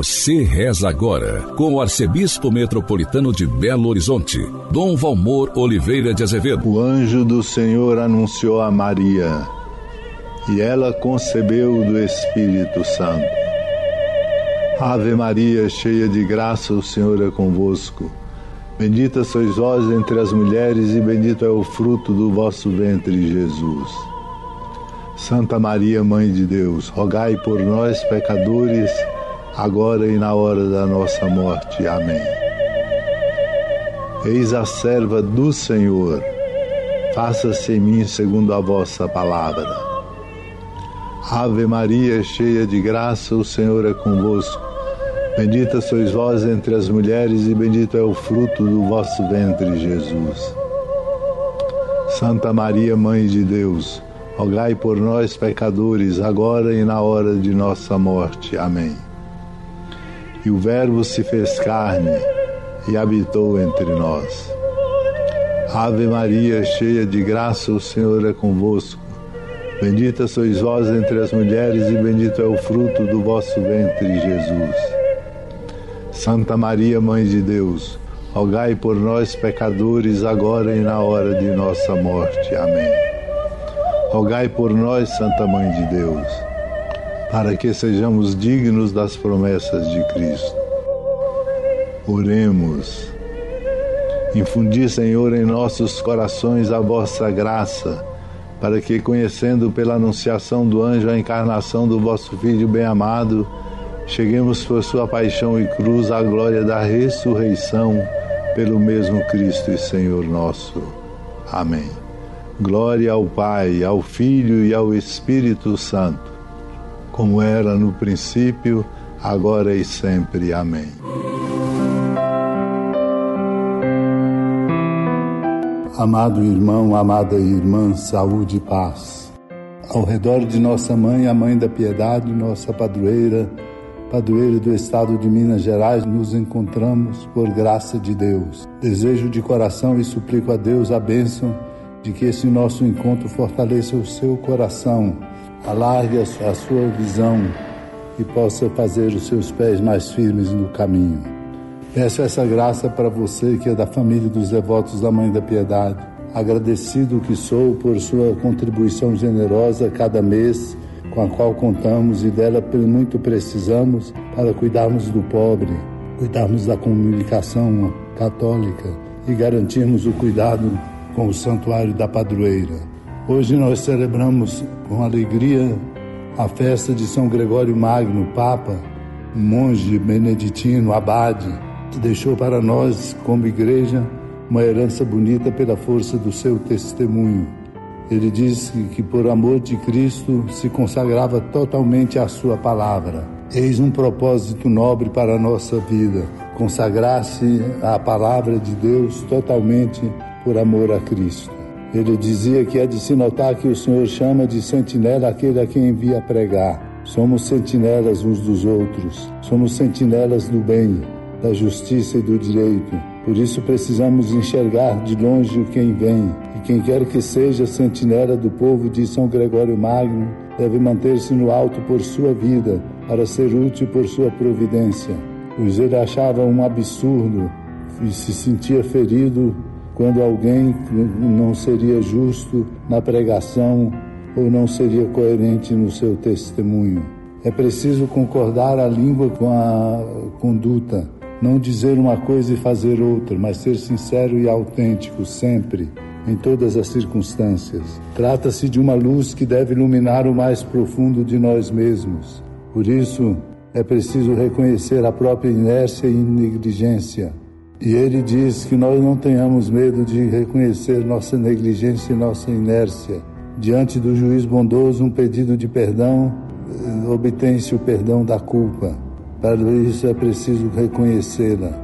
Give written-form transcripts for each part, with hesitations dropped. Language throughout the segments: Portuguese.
Você reza agora com o arcebispo metropolitano de Belo Horizonte, Dom Valmor Oliveira de Azevedo. O anjo do Senhor anunciou a Maria, e ela concebeu do Espírito Santo. Ave Maria, cheia de graça, o Senhor é convosco. Bendita sois vós entre as mulheres, e bendito é o fruto do vosso ventre, Jesus. Santa Maria, Mãe de Deus, rogai por nós, pecadores, agora e na hora da nossa morte. Amém. Eis a serva do Senhor, faça-se em mim segundo a vossa palavra. Ave Maria, cheia de graça, o Senhor é convosco. Bendita sois vós entre as mulheres, e bendito é o fruto do vosso ventre, Jesus. Santa Maria, Mãe de Deus, rogai por nós, pecadores, agora e na hora de nossa morte. Amém. E o Verbo se fez carne e habitou entre nós. Ave Maria, cheia de graça, o Senhor é convosco. Bendita sois vós entre as mulheres, e bendito é o fruto do vosso ventre, Jesus. Santa Maria, Mãe de Deus, rogai por nós, pecadores, agora e na hora de nossa morte. Amém. Rogai por nós, Santa Mãe de Deus, para que sejamos dignos das promessas de Cristo. Oremos. Infundi, Senhor, em nossos corações a vossa graça, para que, conhecendo pela anunciação do anjo a encarnação do vosso Filho bem-amado, cheguemos por sua paixão e cruz à glória da ressurreição, pelo mesmo Cristo e Senhor nosso. Amém. Glória ao Pai, ao Filho e ao Espírito Santo, como era no princípio, agora e sempre. Amém. Amado irmão, amada irmã, saúde e paz. Ao redor de nossa mãe, a Mãe da Piedade, nossa padroeira do estado de Minas Gerais, nos encontramos por graça de Deus. Desejo de coração e suplico a Deus a bênção de que esse nosso encontro fortaleça o seu coração, alargue a sua visão e possa fazer os seus pés mais firmes no caminho. Peço essa graça para você que é da família dos devotos da Mãe da Piedade. Agradecido que sou por sua contribuição generosa cada mês, com a qual contamos e dela muito precisamos para cuidarmos do pobre, cuidarmos da comunicação católica e garantirmos o cuidado com o Santuário da Padroeira. Hoje nós celebramos com alegria a festa de São Gregório Magno, Papa, um monge beneditino, abade, que deixou para nós, como igreja, uma herança bonita pela força do seu testemunho. Ele disse que por amor de Cristo se consagrava totalmente à sua palavra. Eis um propósito nobre para a nossa vida, consagrar-se à palavra de Deus totalmente por amor a Cristo. Ele dizia que é de se notar que o Senhor chama de sentinela aquele a quem envia pregar. Somos sentinelas uns dos outros, somos sentinelas do bem, da justiça e do direito. Por isso precisamos enxergar de longe quem vem, e quem quer que seja sentinela do povo de São Gregório Magno deve manter-se no alto por sua vida, para ser útil por sua providência. Pois ele achava um absurdo e se sentia ferido quando alguém não seria justo na pregação ou não seria coerente no seu testemunho. É preciso concordar a língua com a conduta, não dizer uma coisa e fazer outra, mas ser sincero e autêntico sempre, em todas as circunstâncias. Trata-se de uma luz que deve iluminar o mais profundo de nós mesmos. Por isso, é preciso reconhecer a própria inércia e negligência. E ele diz que nós não tenhamos medo de reconhecer nossa negligência e nossa inércia. Diante do juiz bondoso, um pedido de perdão obtém-se o perdão da culpa. Para isso é preciso reconhecê-la.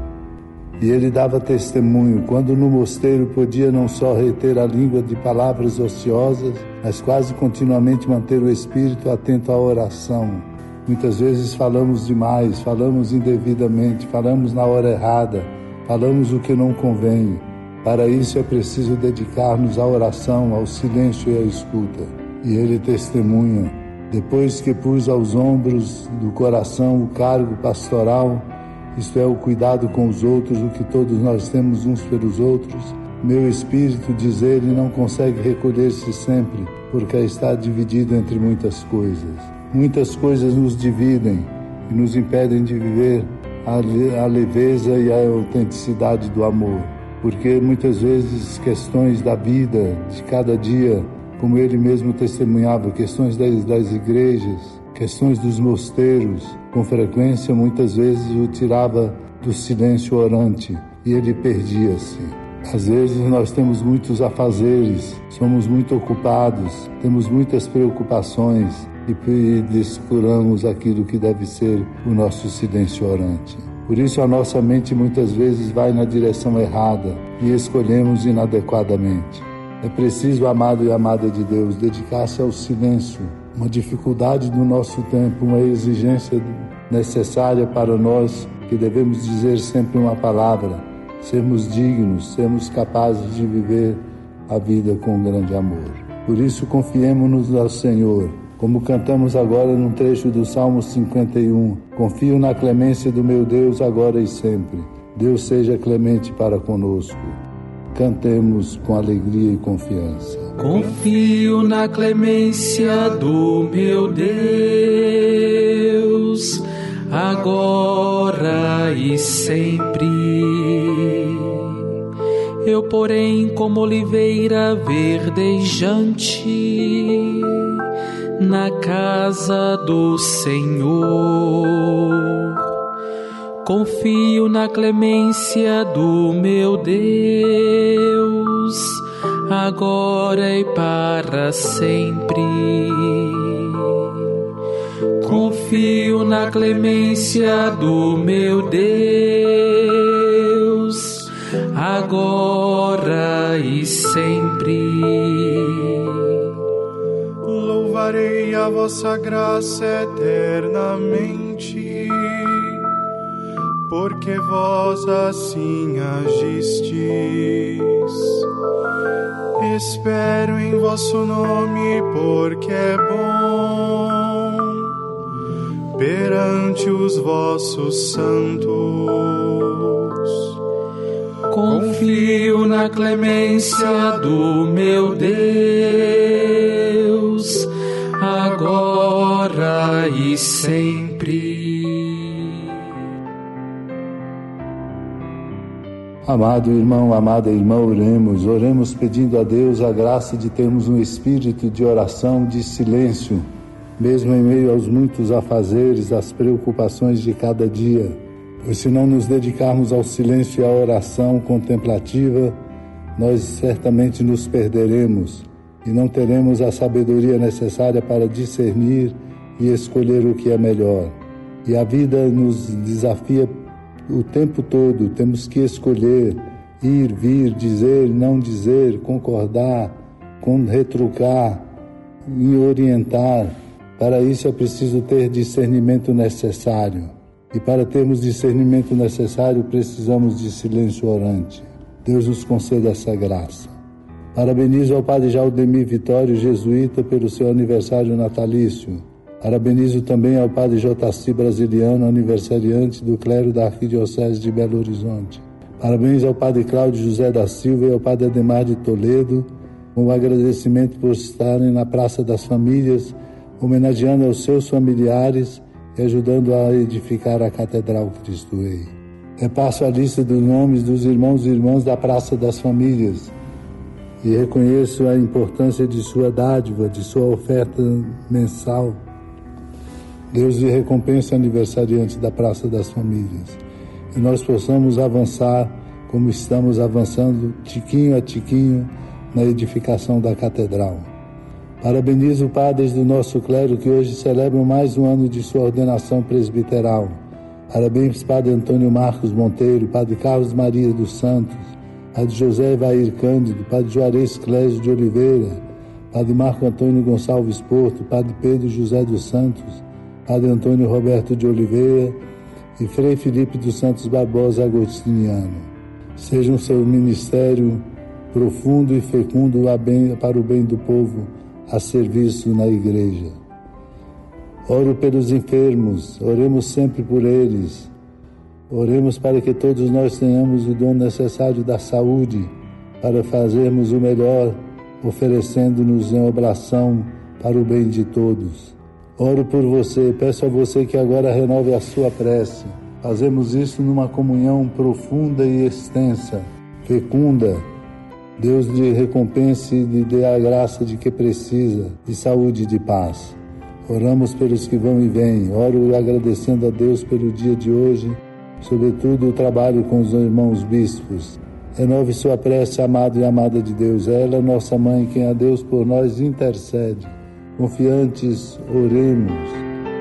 E ele dava testemunho, quando no mosteiro podia não só reter a língua de palavras ociosas, mas quase continuamente manter o espírito atento à oração. Muitas vezes falamos demais, falamos indevidamente, falamos na hora errada, falamos o que não convém. Para isso é preciso dedicar-nos à oração, ao silêncio e à escuta. E ele testemunha Depois que pus aos ombros do coração o cargo pastoral, isto é, o cuidado com os outros, o que todos nós temos uns pelos outros, meu espírito, diz ele, não consegue recolher-se sempre, porque está dividido entre muitas coisas. Muitas coisas nos dividem e nos impedem de viver a leveza e a autenticidade do amor, porque muitas vezes questões da vida, de cada dia, como ele mesmo testemunhava, questões das igrejas, questões dos mosteiros, com frequência muitas vezes o tirava do silêncio orante e ele perdia-se. Às vezes nós temos muitos afazeres, somos muito ocupados, temos muitas preocupações e descuramos aquilo que deve ser o nosso silêncio orante. Por isso a nossa mente muitas vezes vai na direção errada e escolhemos inadequadamente. É preciso, amado e amada de Deus, dedicar-se ao silêncio, uma dificuldade do nosso tempo, uma exigência necessária para nós que devemos dizer sempre uma palavra, sermos dignos, sermos capazes de viver a vida com grande amor. Por isso confiemo-nos ao Senhor, como cantamos agora num trecho do Salmo 51, confio na clemência do meu Deus agora e sempre. Deus seja clemente para conosco. Cantemos com alegria e confiança. Confio na clemência do meu Deus, agora e sempre. Eu, porém, como oliveira verdejante, na casa do Senhor. Confio na clemência do meu Deus, agora e para sempre. Confio na clemência do meu Deus, agora e sempre. Louvarei a vossa graça eternamente, porque vós assim agistes. Espero em vosso nome, porque é bom perante os vossos santos. Confio na clemência do meu Deus, agora e sempre. Amado irmão, amada irmã, oremos pedindo a Deus a graça de termos um espírito de oração, de silêncio, mesmo em meio aos muitos afazeres, às preocupações de cada dia. Pois se não nos dedicarmos ao silêncio e à oração contemplativa, nós certamente nos perderemos e não teremos a sabedoria necessária para discernir e escolher o que é melhor. E a vida nos desafia o tempo todo, temos que escolher, ir, vir, dizer, não dizer, concordar, retrucar e orientar. Para isso é preciso ter discernimento necessário. E para termos discernimento necessário, precisamos de silêncio orante. Deus nos conceda essa graça. Parabenizo ao Padre Jaldemir Vitório, jesuíta, pelo seu aniversário natalício. Parabenizo também ao Padre Jotaci Brasiliano, aniversariante do clero da Arquidiocese de Belo Horizonte. Parabéns ao Padre Cláudio José da Silva e ao Padre Ademar de Toledo, com agradecimento por estarem na Praça das Famílias, homenageando aos seus familiares e ajudando a edificar a Catedral Cristo Rei. Repasso a lista dos nomes dos irmãos e irmãs da Praça das Famílias e reconheço a importância de sua dádiva, de sua oferta mensal. Deus lhe recompensa aniversariante da Praça das Famílias e nós possamos avançar como estamos avançando, tiquinho a tiquinho, na edificação da Catedral. Parabenizo padres do nosso clero que hoje celebram mais um ano de sua ordenação presbiteral. Parabéns, Padre Antônio Marcos Monteiro, Padre Carlos Maria dos Santos, Padre José Evair Cândido, Padre Juarez Clésio de Oliveira, Padre Marco Antônio Gonçalves Porto, Padre Pedro José dos Santos, Padre Antônio Roberto de Oliveira e Frei Felipe dos Santos Barbosa Agostiniano. Seja um seu ministério profundo e fecundo para o bem do povo a serviço na Igreja. Oro pelos enfermos, oremos sempre por eles. Oremos para que todos nós tenhamos o dom necessário da saúde, para fazermos o melhor, oferecendo-nos em oblação para o bem de todos. Oro por você, peço a você que agora renove a sua prece. Fazemos isso numa comunhão profunda e extensa, fecunda. Deus lhe recompense e lhe dê a graça de que precisa, de saúde e de paz. Oramos pelos que vão e vêm. Oro agradecendo a Deus pelo dia de hoje, sobretudo o trabalho com os irmãos bispos. Renove sua prece, amado e amada de Deus. Ela, nossa mãe, quem a Deus por nós intercede. Confiantes, oremos.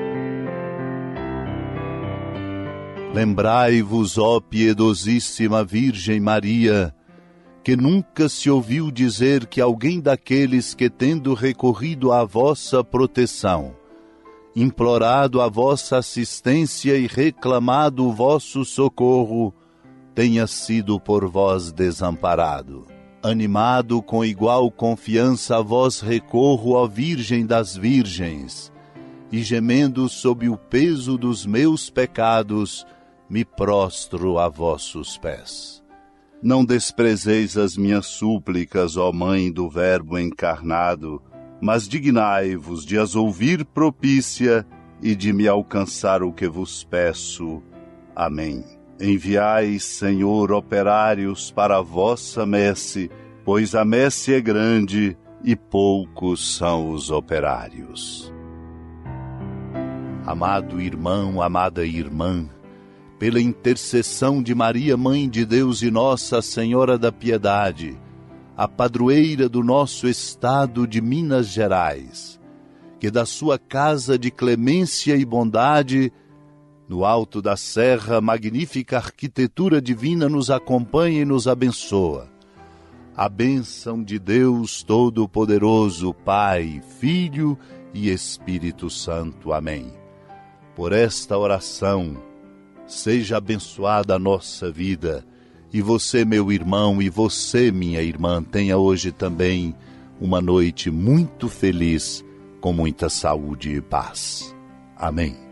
Lembrai-vos, ó piedosíssima Virgem Maria, que nunca se ouviu dizer que alguém daqueles que, tendo recorrido à vossa proteção, implorado a vossa assistência e reclamado o vosso socorro, tenha sido por vós desamparado. Animado com igual confiança a vós recorro, ó Virgem das Virgens, e gemendo sob o peso dos meus pecados, me prostro a vossos pés. Não desprezeis as minhas súplicas, ó Mãe do Verbo encarnado, mas dignai-vos de as ouvir propícia e de me alcançar o que vos peço. Amém. Enviai, Senhor, operários para a vossa messe, pois a messe é grande e poucos são os operários. Amado irmão, amada irmã, pela intercessão de Maria, Mãe de Deus e Nossa Senhora da Piedade, a padroeira do nosso estado de Minas Gerais, que da sua casa de clemência e bondade, no alto da serra, magnífica arquitetura divina nos acompanha e nos abençoa. A bênção de Deus Todo-Poderoso, Pai, Filho e Espírito Santo. Amém. Por esta oração, seja abençoada a nossa vida, e você, meu irmão, e você, minha irmã, tenha hoje também uma noite muito feliz, com muita saúde e paz. Amém.